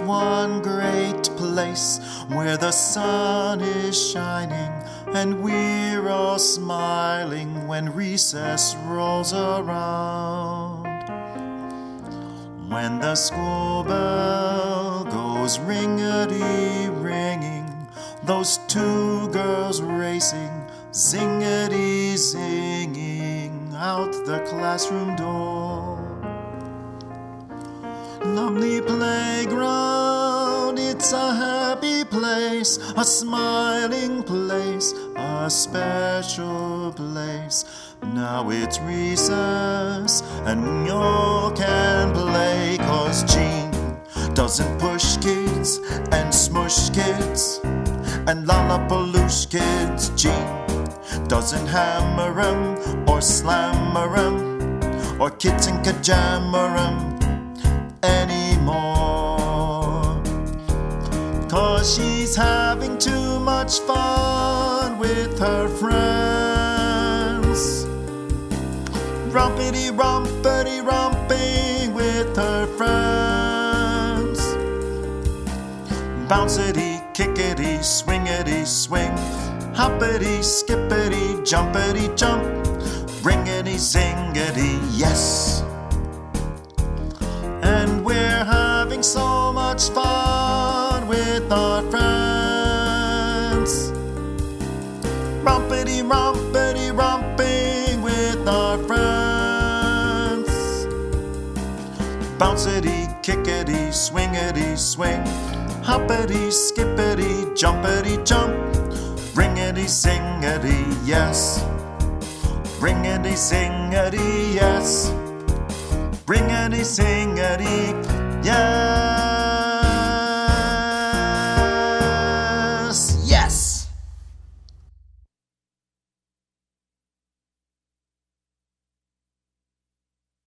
one great place where the sun is shining and we're all smiling when recess rolls around. When the school bell goes ring-a-dee-ringing, those two girls racing, zing-a-dee-zinging out the classroom door. Lovely playground, it's a happy place, a smiling place, a special place. Now it's recess and you can play, 'cause Jean doesn't push kids and smush kids and lollapaloosh kids. Jean doesn't hammer 'em or slammer 'em or kitten kajammer 'em anymore, 'cause she's having too much fun with her friends, rompity-rompity-romping with her friends. Bouncity, kickity, swingity, swing, hoppity, skippity, jumpity, jump, ringity, zingity, yes. And we're having so much fun with our friends, rompity-rompity-romping with our friends. Bouncity, kickity, swingity, swing, hoppity, skippity, jumpity, jump, ringity, zingity, yes. Ringity, zingity, yes. Ringity, singity, yeah.